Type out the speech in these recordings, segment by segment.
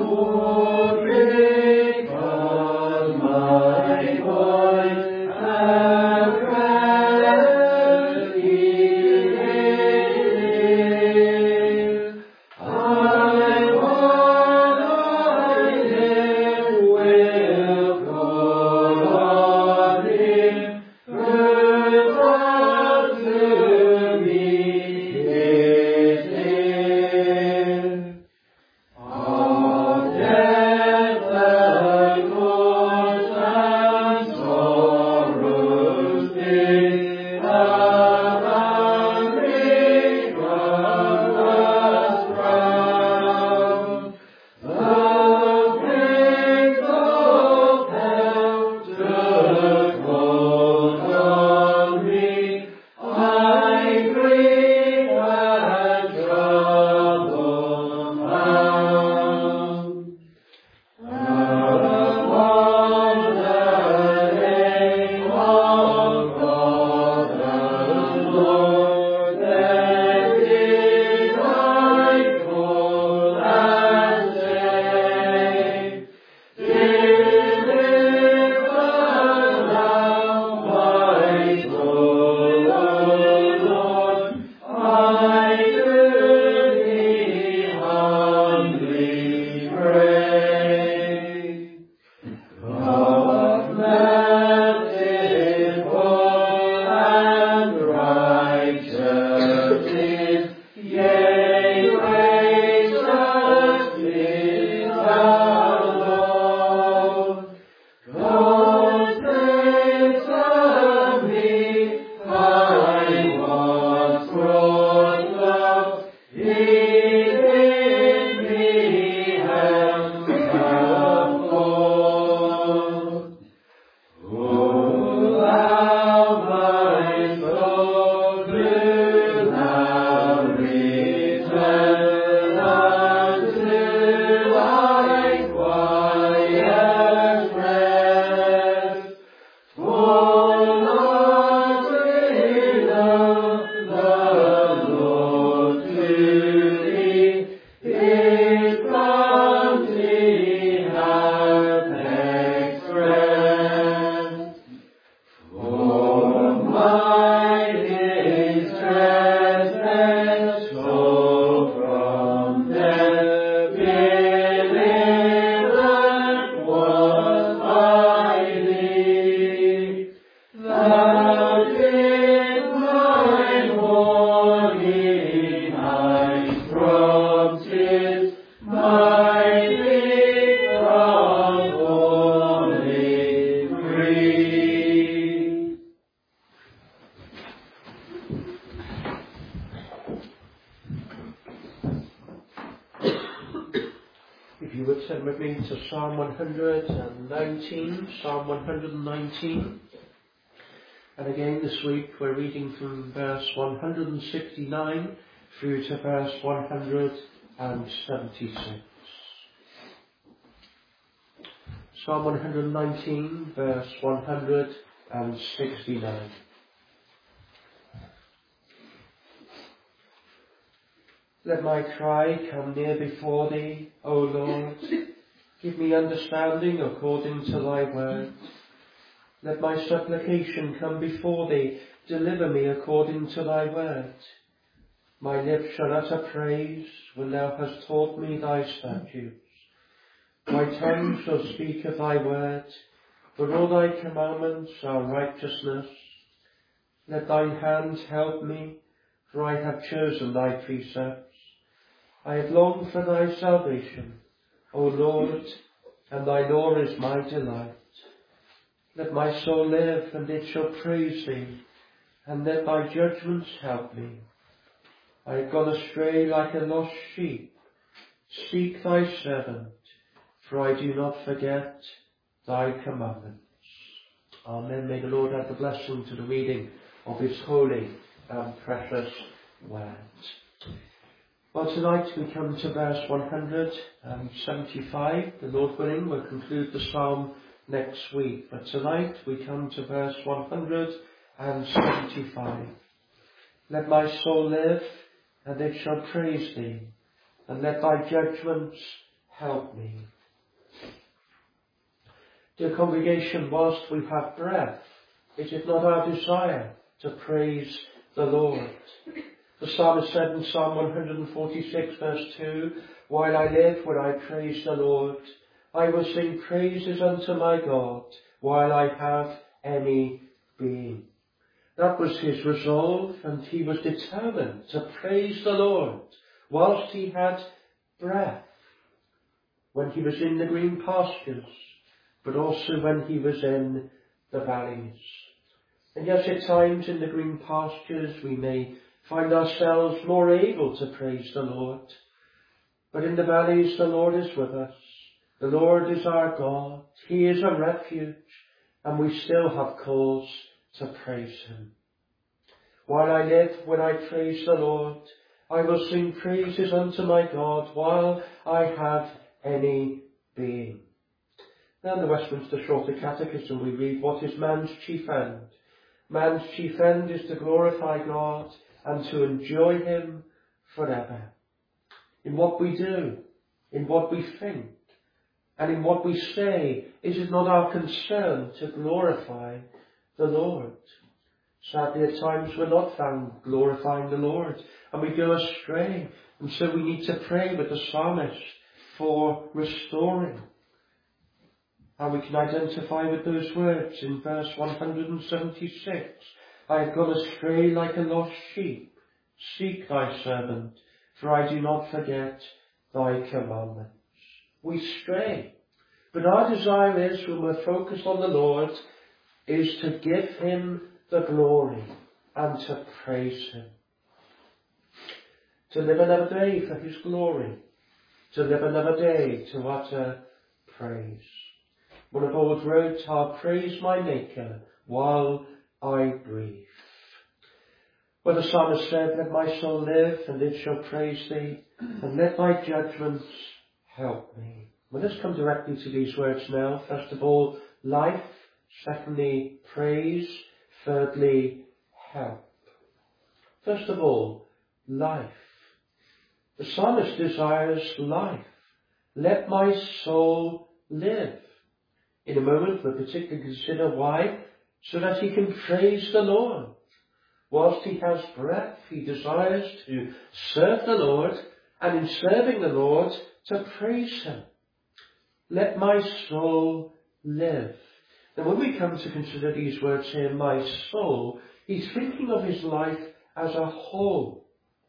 Turn with me to Psalm 119, Psalm 119. And again this week we're reading from verse 169 through to verse 176. Psalm 119, verse 169. Let my cry come near before thee, O Lord. Give me understanding according to thy word. Let my supplication come before thee. Deliver me according to thy word. My lips shall utter praise when thou hast taught me thy statutes. My tongue shall speak of thy word, for all thy commandments are righteousness. Let thine hand help me, for I have chosen thy precepts. I have longed for thy salvation, O Lord, and thy law is my delight. Let my soul live, and it shall praise thee, and let thy judgments help me. I have gone astray like a lost sheep. Seek thy servant, for I do not forget thy commandments. Amen. May the Lord add the blessing to the reading of his holy and precious word. Well, tonight we come to verse 175. The Lord willing, we'll conclude the psalm next week. But tonight we come to verse 175. Let my soul live, and it shall praise thee, and let thy judgments help me. Dear congregation, whilst we have breath, is it not our desire to praise the Lord? The psalmist said in Psalm 146 verse 2, "While I live, will I praise the Lord. I will sing praises unto my God, while I have any being." That was his resolve, and he was determined to praise the Lord whilst he had breath, when he was in the green pastures, but also when he was in the valleys. And yes, at times in the green pastures we may find ourselves more able to praise the Lord. But in the valleys the Lord is with us. The Lord is our God. He is a refuge, and we still have cause to praise him. While I live, will I praise the Lord. I will sing praises unto my God while I have any being. Now in the Westminster Shorter Catechism we read, what is man's chief end? Man's chief end is to glorify God and to enjoy him forever. In what we do, in what we think, and in what we say, is it not our concern to glorify the Lord? Sadly, at times we're not found glorifying the Lord, and we go astray, and so we need to pray with the psalmist for restoring. And we can identify with those words in verse 176. I have gone astray like a lost sheep. Seek thy servant, for I do not forget thy commandments. We stray. But our desire is, when we're focused on the Lord, is to give him the glory and to praise him. To live another day for his glory. To live another day to utter praise. One of old wrote, I'll praise my Maker while I breathe. Well, the psalmist said, let my soul live, and it shall praise thee, and let thy judgments help me. Well, let's come directly to these words now. First of all, life. Secondly, praise. Thirdly, help. First of all, life. The psalmist desires life. Let my soul live. In a moment we'll particularly consider why, so that he can praise the Lord. Whilst he has breath, he desires to serve the Lord, and in serving the Lord, to praise him. Let my soul live. Now when we come to consider these words here, my soul, he's thinking of his life as a whole.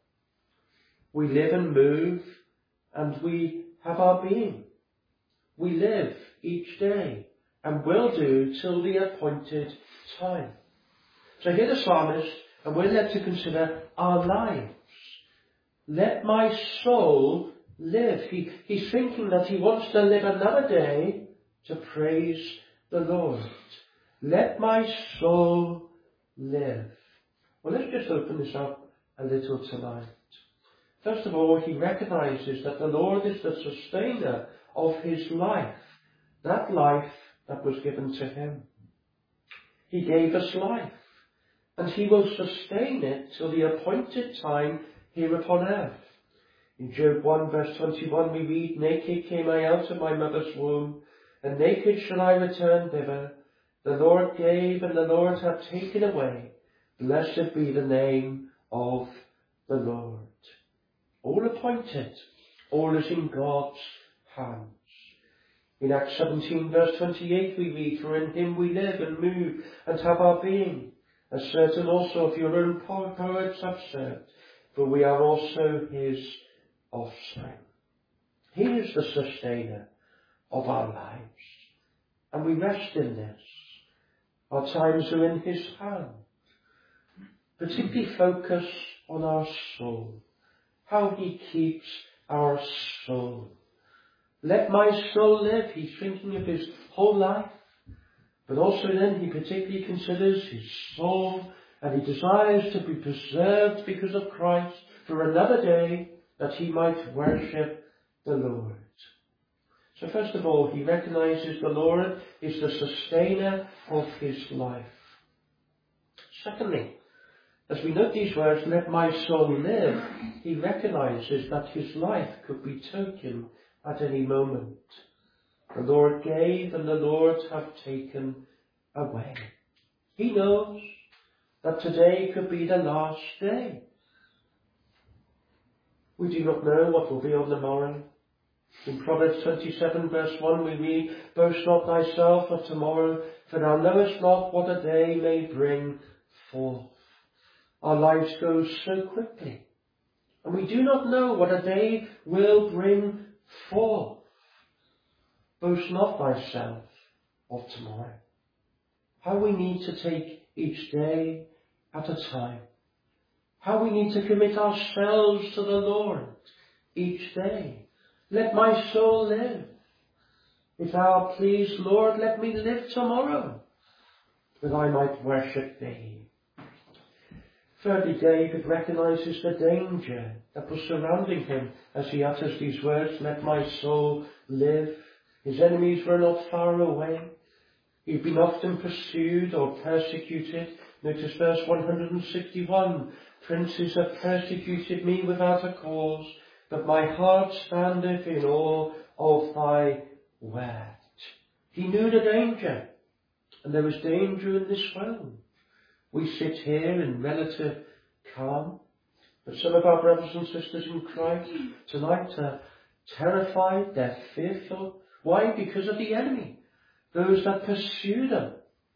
We live and move, and we have our being. We live each day, and will do till the appointed time. So here the psalmist, and we're led to consider our lives. Let my soul live. He's thinking that he wants to live another day to praise the Lord. Let my soul live. Well, let's just open this up a little tonight. First of all, he recognizes that the Lord is the sustainer of his life. That life that was given to him. He gave us life, and he will sustain it till the appointed time here upon earth. In Job 1 verse 21 we read, naked came I out of my mother's womb, and naked shall I return thither. The Lord gave, and the Lord hath taken away. Blessed be the name of the Lord. All appointed, all is in God's hands. In Acts 17 verse 28 we read, for in him we live and move and have our being, as certain also of your own poets have said, for we are also his offspring. He is the sustainer of our lives, and we rest in this. Our times are in his hand. Particularly focus on our soul, how he keeps our soul. Let my soul live. He's thinking of his whole life. But also then he particularly considers his soul, and he desires to be preserved because of Christ for another day that he might worship the Lord. So first of all, he recognizes the Lord is the sustainer of his life. Secondly, as we note these words, let my soul live, he recognizes that his life could be taken at any moment. The Lord gave and the Lord hath taken away. He knows that today could be the last day. We do not know what will be on the morrow. In Proverbs 27 verse 1 we read, Boast not thyself of tomorrow, for thou knowest not what a day may bring forth. Our lives go so quickly, and we do not know what a day will bring forth. Boast not thyself of tomorrow. How we need to take each day at a time. How we need to commit ourselves to the Lord each day. Let my soul live. If thou art pleased, Lord, let me live tomorrow, that I might worship thee. Thirdly, David recognizes the danger that was surrounding him as he utters these words, let my soul live. His enemies were not far away. He'd been often pursued or persecuted. Notice verse 161. Princes have persecuted me without a cause, but my heart standeth in awe of thy word. He knew the danger, and there was danger in this world. We sit here in relative calm, but some of our brothers and sisters in Christ tonight are terrified, they're fearful. Why? Because of the enemy, those that pursue them.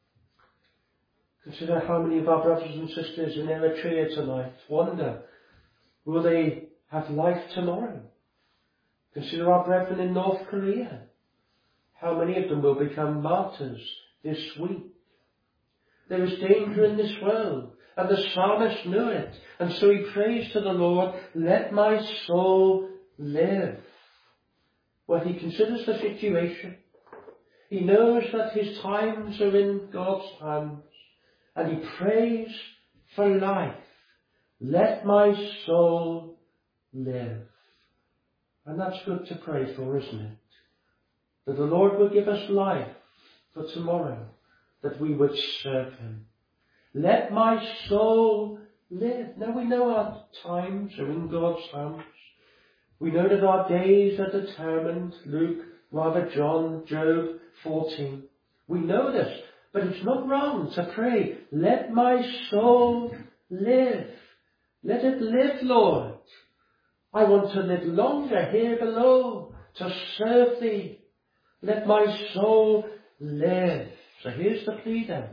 Consider how many of our brothers and sisters in Eritrea tonight wonder, will they have life tomorrow? Consider our brethren in North Korea. How many of them will become martyrs this week? There is danger in this world, and the psalmist knew it, and so he prays to the Lord, let my soul live. Well, he considers the situation. He knows that his times are in God's hands, and he prays for life. Let my soul live. And that's good to pray for, isn't it? That the Lord will give us life for tomorrow, that we would serve him. Let my soul live. Now we know our times are in God's hands. We know that our days are determined. John, Job 14. We know this, but it's not wrong to pray, let my soul live. Let it live, Lord. I want to live longer here below to serve thee. Let my soul live. So here's the plea then.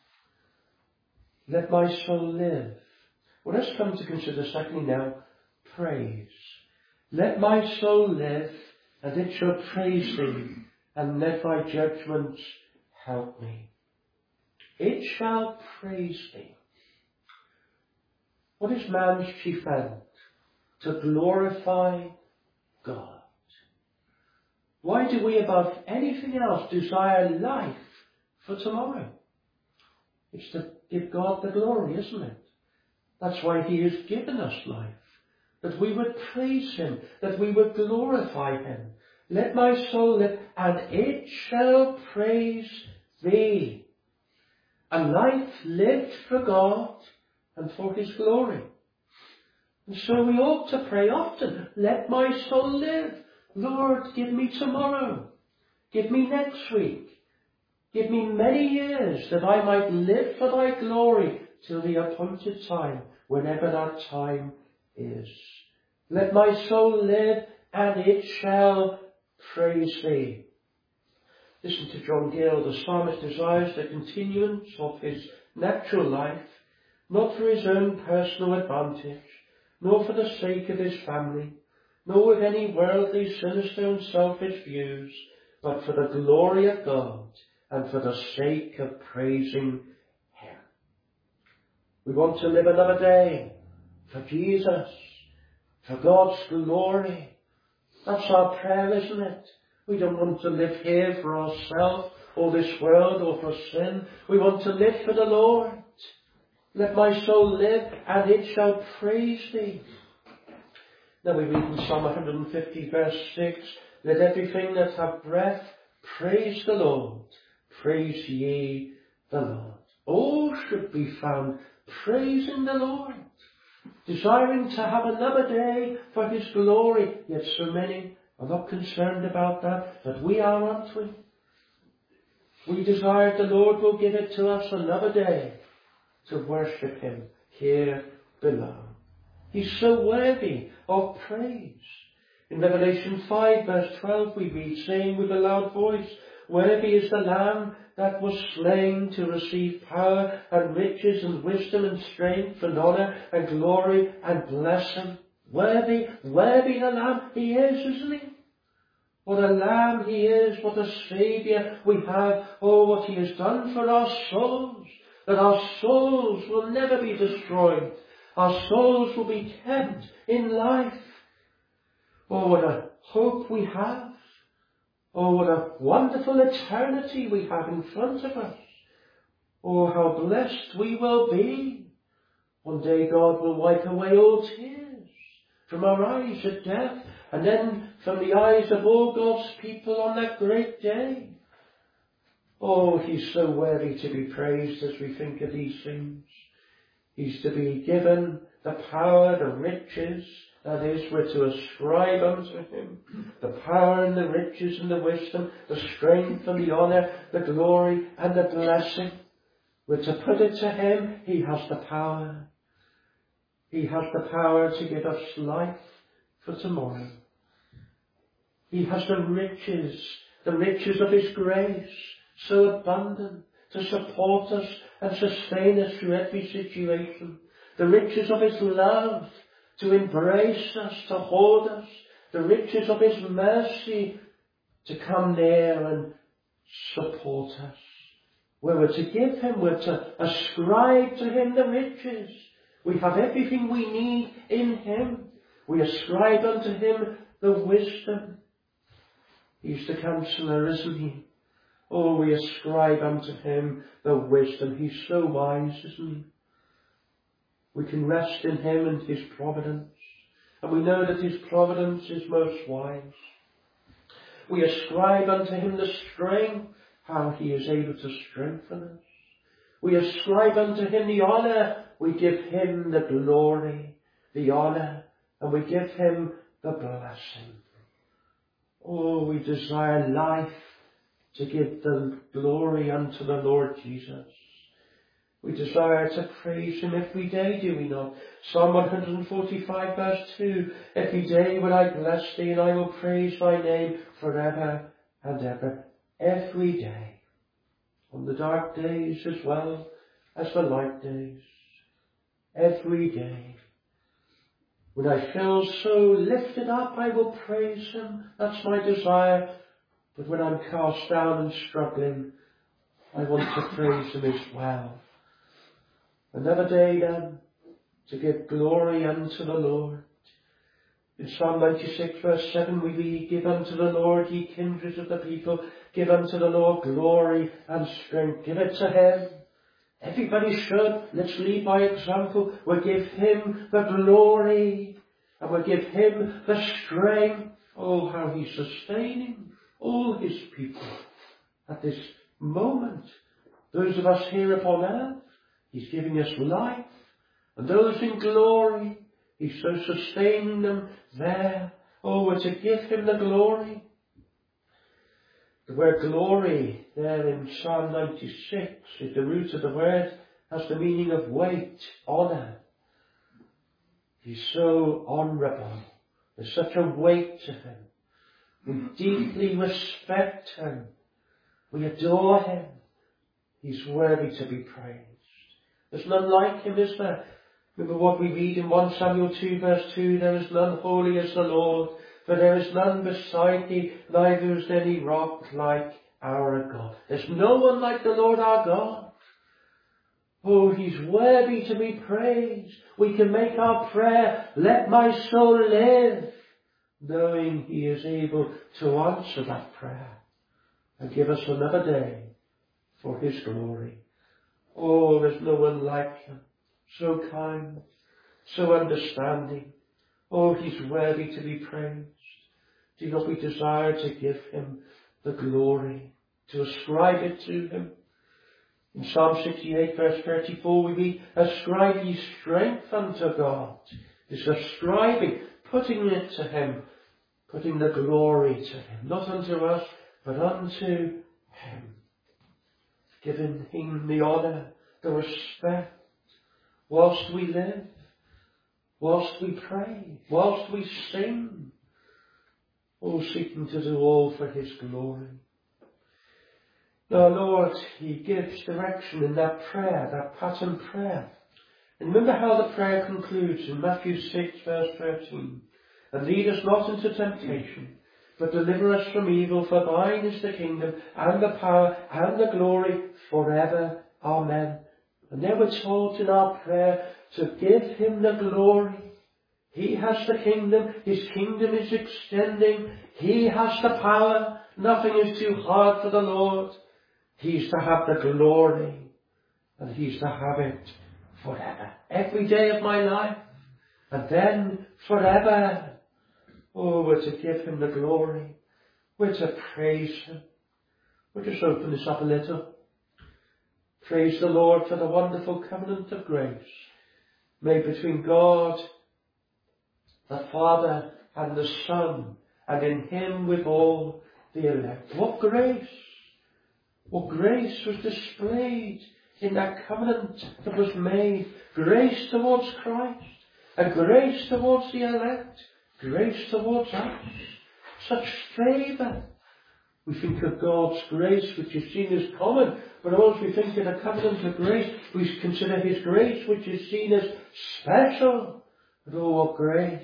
Let my soul live. Well, let's come to consider secondly now, praise. Let my soul live, and it shall praise thee, and let thy judgments help me. It shall praise thee. What is man's chief end? To glorify God. Why do we above anything else desire life for tomorrow? It's to give God the glory, isn't it? That's why he has given us life. That we would praise him, that we would glorify him. Let my soul live, and it shall praise thee. A life lived for God and for his glory. And so we ought to pray often, let my soul live. Lord, give me tomorrow. Give me next week. Give me many years that I might live for thy glory till the appointed time, whenever that time is. Let my soul live, and it shall praise thee. Listen to John Gill. The psalmist desires the continuance of his natural life, not for his own personal advantage, nor for the sake of his family, nor with any worldly, sinister and selfish views, but for the glory of God and for the sake of praising him. We want to live another day for Jesus, for God's glory. That's our prayer, isn't it? We don't want to live here for ourselves or this world or for sin. We want to live for the Lord. Let my soul live, and it shall praise thee. Now we read in Psalm 150 verse 6, let everything that hath breath praise the Lord. Praise ye the Lord. All should be found praising the Lord, desiring to have another day for his glory. Yet so many I'm not concerned about that, but we are, aren't we? We desire the Lord will give it to us another day to worship him here below. He's so worthy of praise. In Revelation 5 verse 12 we read, saying with a loud voice, worthy is the Lamb that was slain to receive power and riches and wisdom and strength and honour and glory and blessing. Worthy the Lamb he is, isn't he? What a Lamb he is, what a Saviour we have. Oh, what he has done for our souls, that our souls will never be destroyed. Our souls will be kept in life. Oh, what a hope we have. Oh, what a wonderful eternity we have in front of us. Oh, how blessed we will be. One day God will wipe away all tears from our eyes at death, and then from the eyes of all God's people on that great day. Oh, he's so worthy to be praised as we think of these things. He's to be given the power, the riches, that is, we're to ascribe unto him the power and the riches and the wisdom, the strength and the honour, the glory and the blessing. We're to put it to him. He has the power. He has the power to give us life for tomorrow. He has the riches of his grace, so abundant to support us and sustain us through every situation. The riches of his love to embrace us, to hold us. The riches of his mercy to come near and support us. We're to give him, we're to ascribe to him the riches. We have everything we need in him. We ascribe unto him the wisdom. He's the counselor, isn't he? Oh, we ascribe unto him the wisdom. He's so wise, isn't he? We can rest in him and his providence. And we know that his providence is most wise. We ascribe unto him the strength, how he is able to strengthen us. We ascribe unto him the honour. We give him the glory, the honour, and we give him the blessing. Oh, we desire life to give the glory unto the Lord Jesus. We desire to praise him every day, do we not? Psalm 145 verse 2, every day will I bless thee and I will praise thy name forever and ever. Every day. On the dark days as well as the light days. Every day. When I feel so lifted up, I will praise him. That's my desire. But when I'm cast down and struggling, I want to praise him as well. Another day then, to give glory unto the Lord. In Psalm 96 verse 7 we read, give unto the Lord, ye kindreds of the people, give unto the Lord glory and strength. Give it to him. Everybody should. Let's lead by example. We'll give him the glory and we'll give him the strength. Oh, how he's sustaining all his people at this moment. Those of us here upon earth, he's giving us life. And those in glory, he's so sustaining them there. Oh, we're to give him the glory. The word glory there in Psalm 96 is the root of the word, has the meaning of weight, honour. He's so honourable. There's such a weight to him. We deeply respect him. We adore him. He's worthy to be praised. There's none like him, is there? Remember what we read in 1 Samuel 2 verse 2, there is none holy as the Lord, for there is none beside thee, neither is any rock like our God. There's no one like the Lord our God. Oh, he's worthy to be praised. We can make our prayer, let my soul live, knowing he is able to answer that prayer and give us another day for his glory. Oh, there's no one like him. So kind, so understanding. Oh, he's worthy to be praised. Do not we desire to give him the glory, to ascribe it to him? In Psalm 68 verse 34 we read, ascribe ye strength unto God. This ascribing, putting it to him, putting the glory to him, not unto us, but unto him, giving him the honour, the respect, whilst we live, whilst we pray, whilst we sing, all seeking to do all for his glory. Now, Lord, he gives direction in that prayer, that pattern prayer. And remember how the prayer concludes in Matthew 6, verse 13. And lead us not into temptation, but deliver us from evil, for thine is the kingdom, and the power, and the glory, forever. Amen. And there we're told in our prayer to give him the glory. He has the kingdom. His kingdom is extending. He has the power. Nothing is too hard for the Lord. He's to have the glory, and he's to have it forever. Every day of my life, and then forever. Oh, we're to give him the glory. We're to praise him. We'll just open this up a little. Praise the Lord for the wonderful covenant of grace made between God, the Father, and the Son, and in him with all the elect. What grace! What grace was displayed in that covenant that was made. Grace towards Christ, and grace towards the elect, grace towards us. Such favour. We think of God's grace, which is seen as common, but also we think in a covenant of grace, we consider his grace, which is seen as special. But oh, what grace!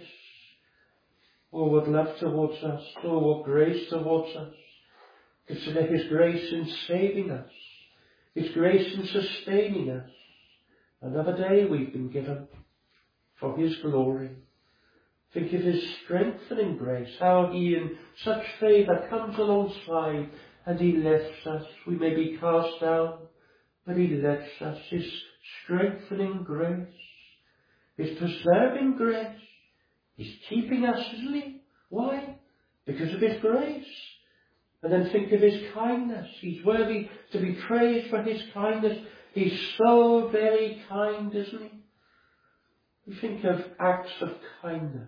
Oh, what love towards us! Oh, what grace towards us! Consider his grace in saving us, his grace in sustaining us. Another day we've been given for his glory. Think of his strengthening grace, how he in such favour comes alongside and he lifts us. We may be cast down, but he lifts us. His strengthening grace, his preserving grace. He's keeping us, isn't he? Why? Because of his grace. And then think of his kindness. He's worthy to be praised for his kindness. He's so very kind, isn't he? We think of acts of kindness.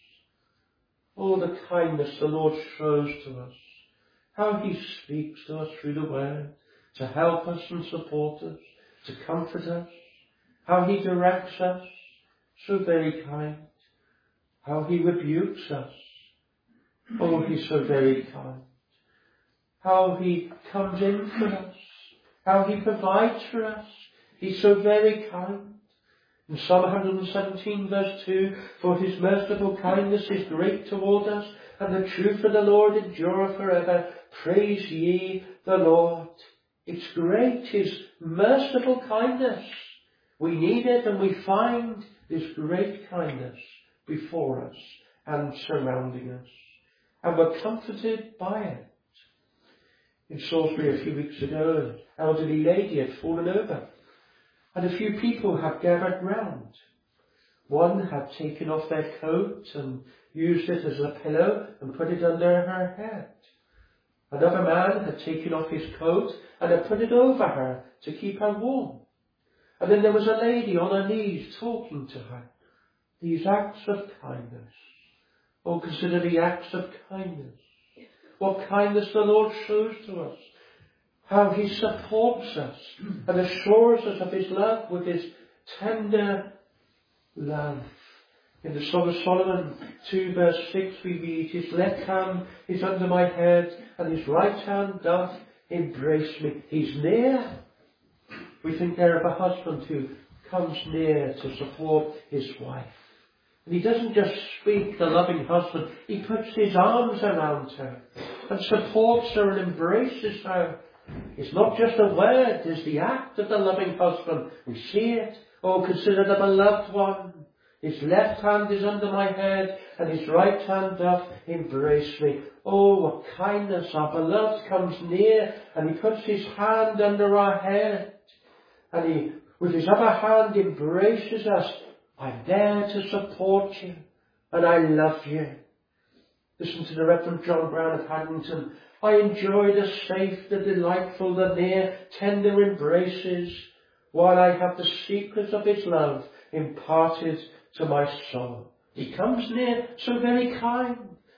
Oh, the kindness the Lord shows to us. How he speaks to us through the word, to help us and support us, to comfort us. How he directs us, so very kind. How he rebukes us. Oh, he's so very kind. How he comes in for us, how he provides for us. He's so very kind. In Psalm 117 verse 2, for his merciful kindness is great toward us, and the truth of the Lord endureth forever. Praise ye the Lord. It's great, his merciful kindness. We need it, and we find this great kindness before us and surrounding us. And we're comforted by it. In Salisbury a few weeks ago, an elderly lady had fallen over, and a few people had gathered round. One had taken off their coat and used it as a pillow and put it under her head. Another man had taken off his coat and had put it over her to keep her warm. And then there was a lady on her knees talking to her. These acts of kindness. Oh, consider the acts of kindness. What kindness the Lord shows to us. How he supports us and assures us of his love with his tender love. In the Song of Solomon 2 verse 6 we read, his left hand is under my head and his right hand doth embrace me. He's near. We think there of a husband who comes near to support his wife. And he doesn't just speak, the loving husband. He puts his arms around her and supports her and embraces her. It's not just a word, it's the act of the loving husband. We see it. Oh, consider the beloved one. His left hand is under my head and his right hand doth embrace me. Oh, what kindness. Our beloved comes near and he puts his hand under our head and he, with his other hand, embraces us. I'm there to support you, and I love you. Listen to the Reverend John Brown of Haddington. I enjoy the safe, the delightful, the near, tender embraces, while I have the secrets of his love imparted to my soul. He comes near, so very kind,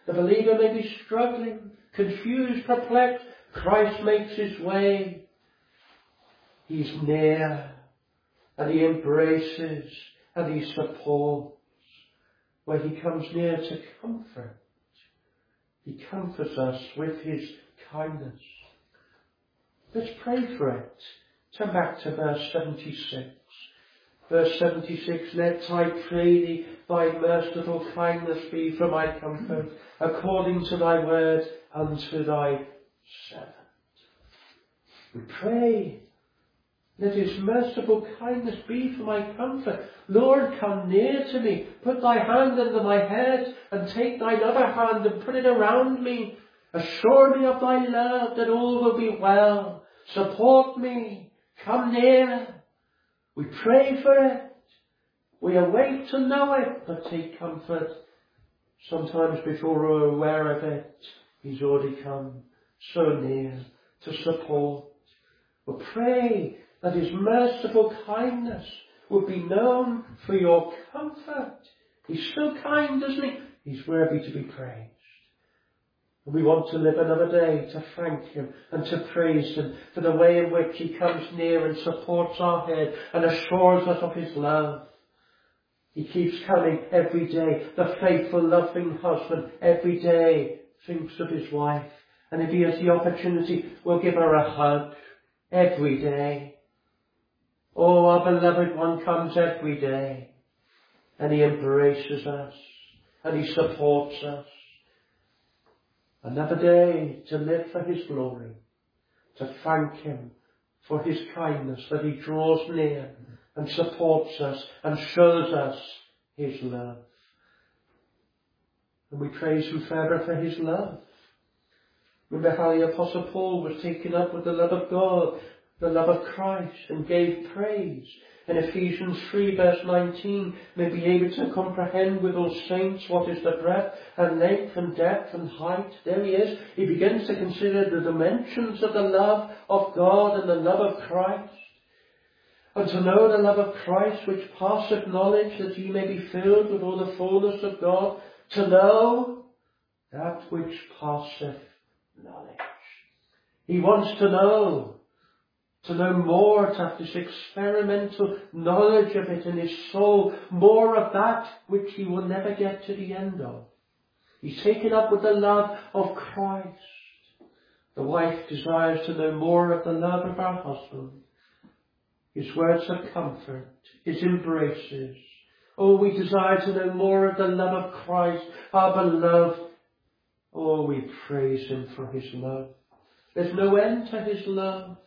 The believer may be struggling, confused, perplexed. Christ makes his way. He's near, and he embraces, and he supports, where he comes near to comfort. He comforts us with his kindness. Let's pray for it. Turn back to verse 76. Verse 76, let, I pray thee, thy merciful kindness be for my comfort, according to thy word unto thy servant. We pray, let his merciful kindness be for my comfort. Lord, come near to me, put thy hand under my head, and take thine other hand and put it around me. Assure me of thy love, that all will be well. Support me, come near. We pray for it. We await to know it, but take comfort. Sometimes before we're aware of it, he's already come so near to support. We pray that his merciful kindness would be known for your comfort. He's so kind, isn't he? He's worthy to be praised. And we want to live another day to thank him and to praise him for the way in which he comes near and supports our head and assures us of his love. He keeps coming every day. The faithful, loving husband every day thinks of his wife. And if he has the opportunity, will give her a hug every day. Oh, our beloved one comes every day. And he embraces us. And he supports us. Another day to live for his glory, to thank him for his kindness, that he draws near and supports us and shows us his love. And we praise him further for his love. Remember how the Apostle Paul was taken up with the love of God, the love of Christ, and gave praise. In Ephesians 3 verse 19, may be able to comprehend with all saints what is the breadth and length and depth and height. There he is. He begins to consider the dimensions of the love of God and the love of Christ. And to know the love of Christ which passeth knowledge, that ye may be filled with all the fullness of God. To know that which passeth knowledge. He wants to know more, to have this experimental knowledge of it in his soul, more of that which he will never get to the end of. He's taken up with the love of Christ. The wife desires to know more of the love of her husband, his words of comfort, his embraces. Oh, we desire to know more of the love of Christ, our beloved. Oh, we praise him for his love. There's no end to his love.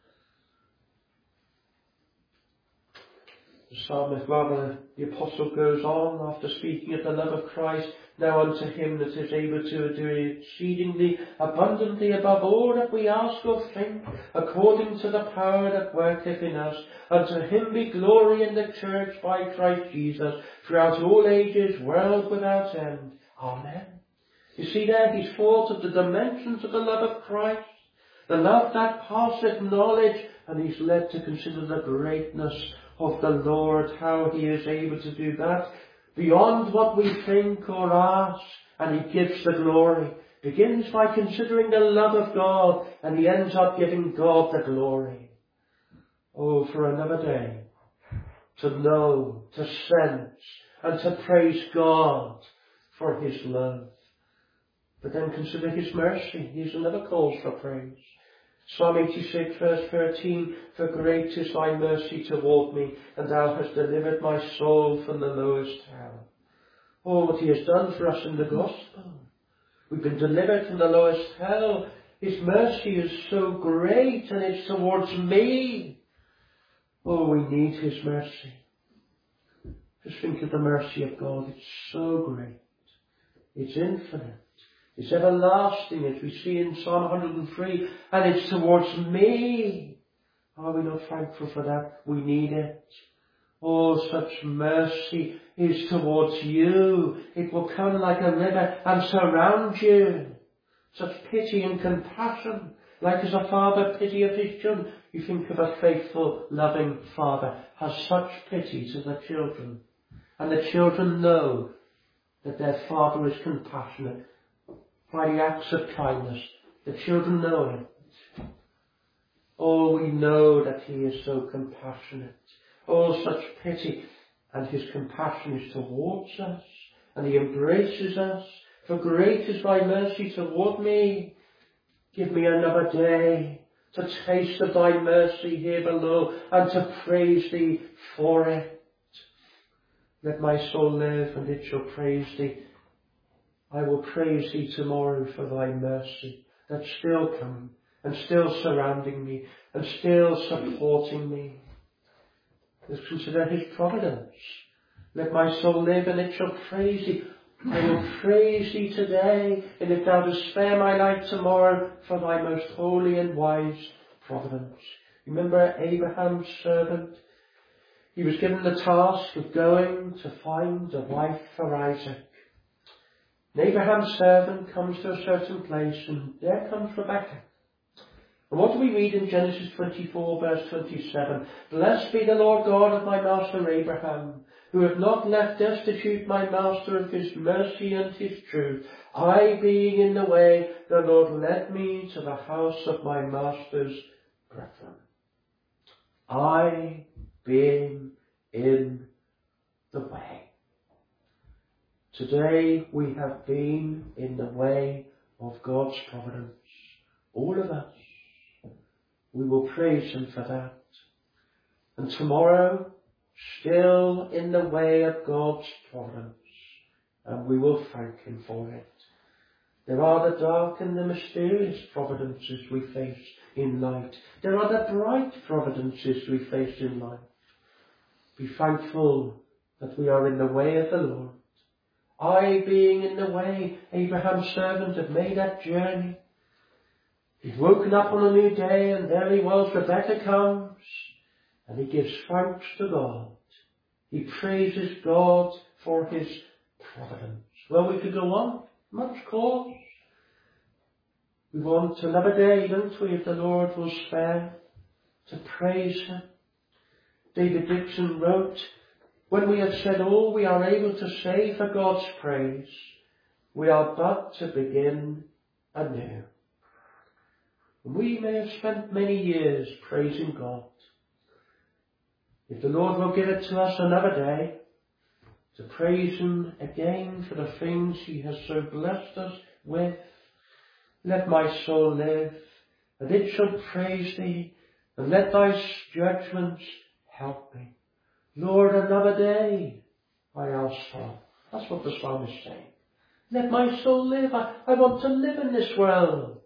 The psalmist, rather, the apostle goes on after speaking of the love of Christ, now unto him that is able to do exceedingly abundantly above all that we ask or think, according to the power that worketh in us. Unto him be glory in the church by Christ Jesus, throughout all ages, world without end. Amen. You see there, he's thought of the dimensions of the love of Christ, the love that passeth knowledge, and he's led to consider the greatness of the Lord, how he is able to do that beyond what we think or ask, and he gives the glory. Begins by considering the love of God, and he ends up giving God the glory. Oh, for another day to know, to sense, and to praise God for his love. But then consider his mercy. Here's another cause for praise. Psalm 86 verse 13, for great is thy mercy toward me, and thou hast delivered my soul from the lowest hell. Oh, what he has done for us in the gospel. We've been delivered from the lowest hell. His mercy is so great, and it's towards me. Oh, we need his mercy. Just think of the mercy of God. It's so great. It's infinite. It's everlasting, as we see in Psalm 103, and it's towards me. Are we not thankful for that? We need it. Oh, such mercy is towards you. It will come like a river and surround you. Such pity and compassion, like as a father pitieth his children. You think of a faithful, loving father has such pity to the children. And the children know that their father is compassionate. by the acts of kindness. The children know it. Oh, we know that he is so compassionate. Oh, such pity. And his compassion is towards us. And he embraces us. For great is thy mercy toward me. Give me another day to taste of thy mercy here below and to praise thee for it. Let my soul live and it shall praise thee. I will praise thee tomorrow for thy mercy that's still coming and still surrounding me and still supporting me. Let's consider his providence. Let my soul live and it shall praise thee. I will praise thee today, and if thou dost spare my life tomorrow, for thy most holy and wise providence. Remember Abraham's servant? He was given the task of going to find a wife for Isaac. And Abraham's servant comes to a certain place, and there comes Rebekah. And what do we read in Genesis 24, verse 27? Blessed be the Lord God of my master Abraham, who have not left destitute my master of his mercy and his truth. I being in the way, the Lord led me to the house of my master's brethren. I being in the way. Today we have been in the way of God's providence. All of us. We will praise him for that. And tomorrow, still in the way of God's providence, and we will thank him for it. There are the dark and the mysterious providences we face in light. There are the bright providences we face in life. Be thankful that we are in the way of the Lord. I being in the way, Abraham's servant, had made that journey. He's woken up on a new day, and there he was. Rebekah comes, and he gives thanks to God. He praises God for his providence. Well, we could go on. Much cause. We want another day, don't we, if the Lord will spare, to praise him. David Dixon wrote, when we have said all we are able to say for God's praise, we are but to begin anew. We may have spent many years praising God. If the Lord will give it to us another day, to praise him again for the things he has so blessed us with, let my soul live, and it shall praise thee, and let thy judgments help me. Lord, another day, I ask for. That's what the psalm is saying. Let my soul live. I want to live in this world,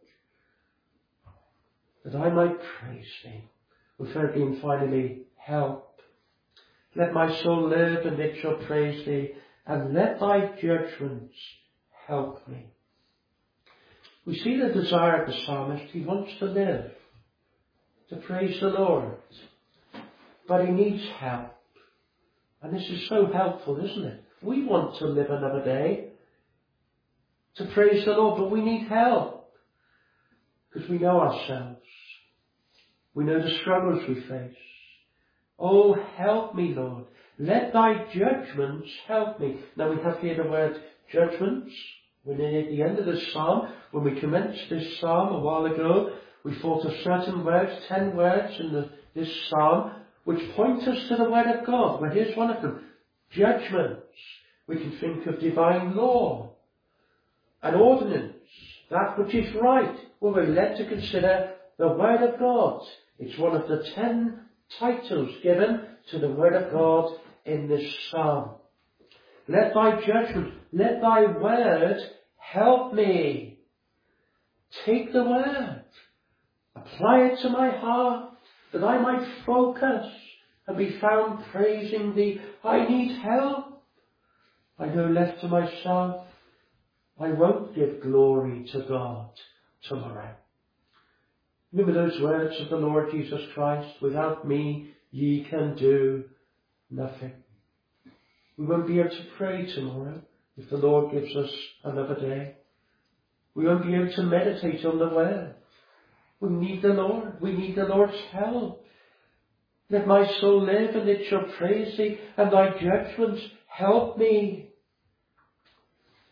that I might praise thee. And thirdly and finally, help. Let my soul live, and it shall praise thee, and let thy judgments help me. We see the desire of the psalmist. He wants to live, to praise the Lord, but he needs help. And this is so helpful, isn't it? We want to live another day, to praise the Lord, but we need help, because we know ourselves. We know the struggles we face. Oh, help me, Lord. Let thy judgments help me. Now we have here the word judgments. We're near the end of this psalm. When we commenced this psalm a while ago, we thought of certain words, 10 words in this psalm, which point us to the word of God. Well, here's one of them. Judgments. We can think of divine law. An ordinance. That which is right. Well, we're led to consider the word of God. It's one of the 10 titles given to the word of God in this psalm. Let thy judgment, let thy word help me. Take the word, apply it to my heart, that I might focus and be found praising thee. I need help. I know left to myself, I won't give glory to God tomorrow. Remember those words of the Lord Jesus Christ, without me ye can do nothing. We won't be able to pray tomorrow if the Lord gives us another day. We won't be able to meditate on the word. We need the Lord. We need the Lord's help. Let my soul live, and it shall praise thee, and thy judgments help me.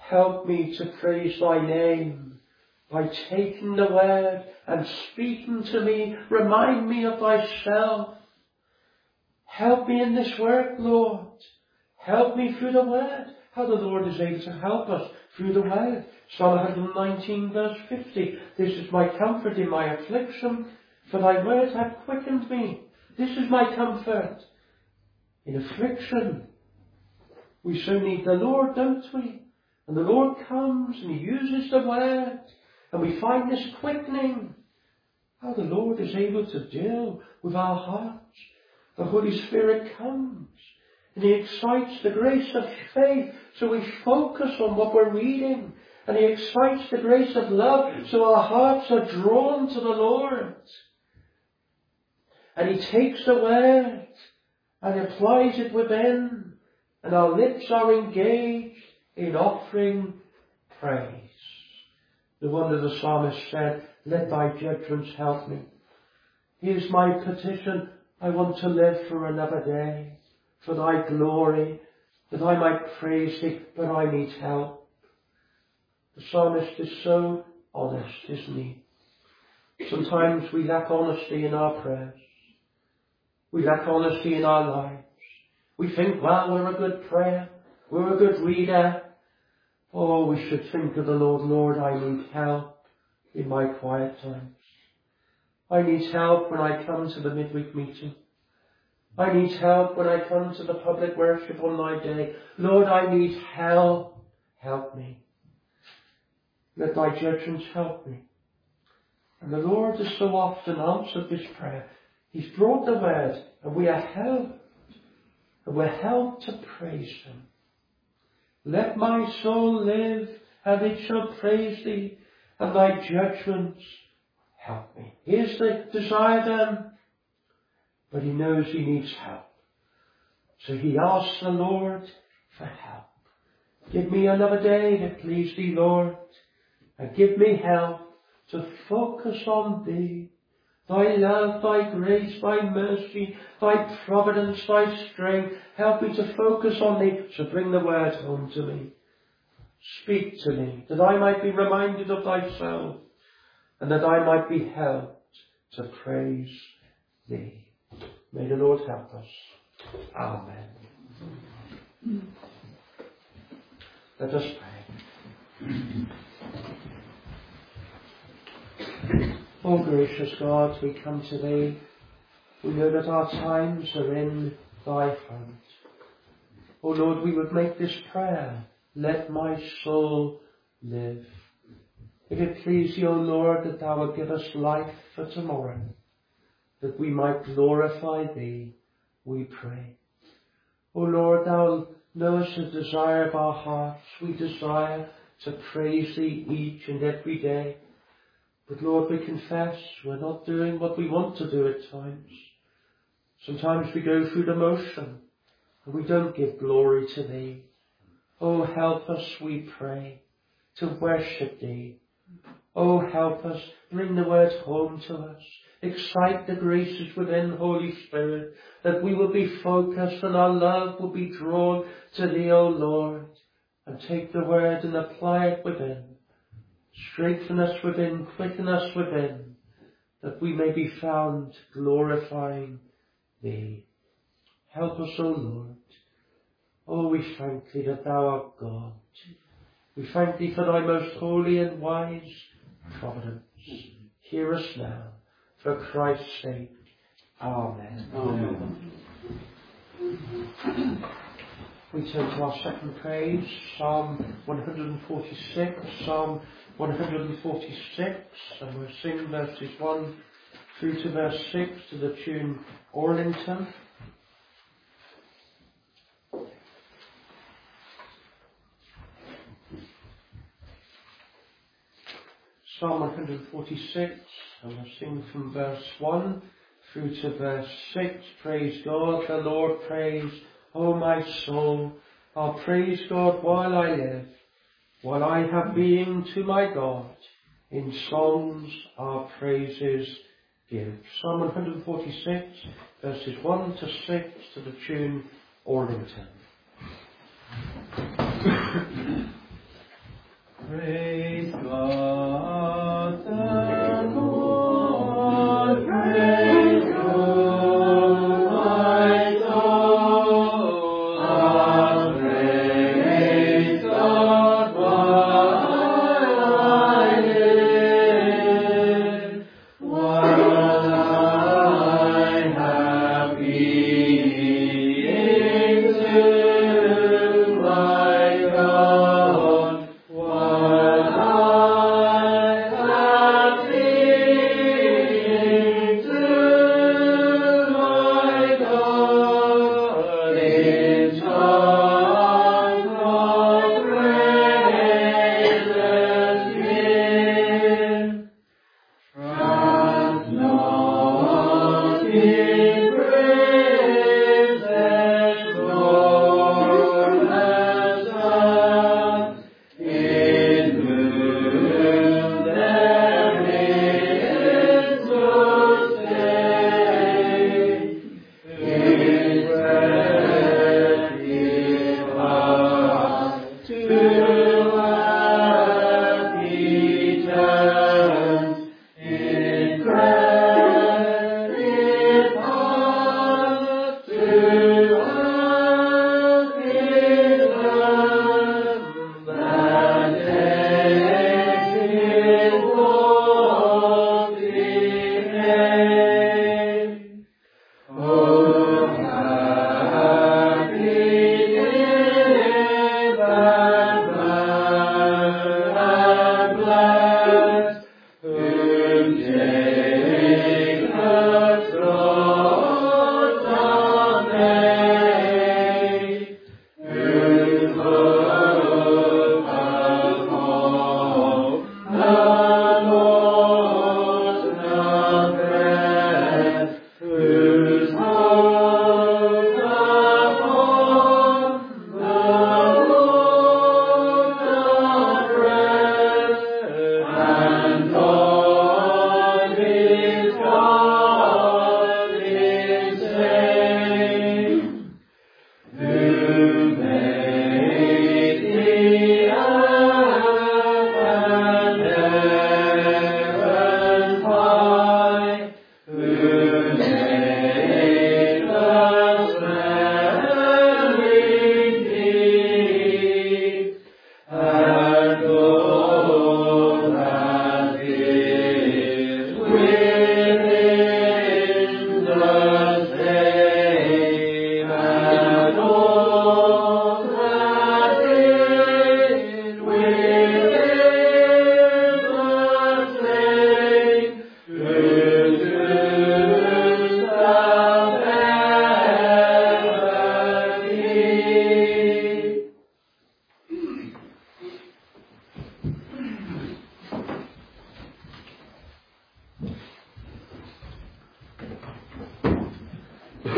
Help me to praise thy name by taking the word and speaking to me. Remind me of thyself. Help me in this work, Lord. Help me through the word. How the Lord is able to help us through the word. Psalm 119 verse 50. This is my comfort in my affliction, for thy word hath quickened me. This is my comfort in affliction. We so need the Lord, don't we? And the Lord comes and he uses the word, and we find this quickening. How the Lord is able to deal with our hearts. The Holy Spirit comes and he excites the grace of faith, so we focus on what we're reading. And he excites the grace of love, so our hearts are drawn to the Lord. And he takes the word and applies it within, and our lips are engaged in offering praise. No wonder the psalmist said, let thy judgments help me. Here's my petition. I want to live for another day, for thy glory, that I might praise thee, but I need help. The psalmist is so honest, isn't he? Sometimes we lack honesty in our prayers. We lack honesty in our lives. We think, well, we're a good prayer. We're a good reader. Oh, we should think of the Lord. Lord, I need help in my quiet times. I need help when I come to the midweek meeting. I need help when I come to the public worship on my day. Lord, I need help. Help me. Let thy judgments help me. And the Lord has so often answered this prayer. He's brought the word, and we are helped. And we're helped to praise him. Let my soul live, and it shall praise thee, and thy judgments help me. Here's the desire then. But he knows he needs help. So he asks the Lord for help. Give me another day to please thee, Lord, and give me help to focus on thee. Thy love, thy grace, thy mercy, thy providence, thy strength. Help me to focus on thee. So bring the word home to me. Speak to me, that I might be reminded of thyself, and that I might be helped to praise thee. May the Lord help us. Amen. Let us pray. Oh, gracious God, we come to thee. We know that our times are in thy hand. Oh Lord, we would make this prayer. Let my soul live. If it please thee, O Lord, that thou wilt give us life for tomorrow, that we might glorify thee, we pray. O Lord, thou knowest the desire of our hearts. We desire to praise thee each and every day. But Lord, we confess we're not doing what we want to do at times. Sometimes we go through the motion and we don't give glory to thee. Oh, help us, we pray, to worship thee. Oh, help us, bring the word home to us. Excite the graces within, Holy Spirit, that we will be focused and our love will be drawn to thee, O Lord. And take the word and apply it within. Strengthen us within, quicken us within, that we may be found glorifying thee. Help us, O Lord. Oh, we thank thee that thou art God. We thank thee for thy most holy and wise providence. Hear us now, for Christ's sake. Amen. Amen. We turn to our second praise, Psalm 146, Psalm 146, and we'll sing verses 1 through to verse 6 to the tune Orlington. Psalm 146, and we'll sing from verse 1 through to verse 6. Praise God, the Lord praise, O my soul. I'll praise God while I live, while I have being to my God. In songs our praises give. Psalm 146, verses 1 to 6 to the tune Orlington. Praise God.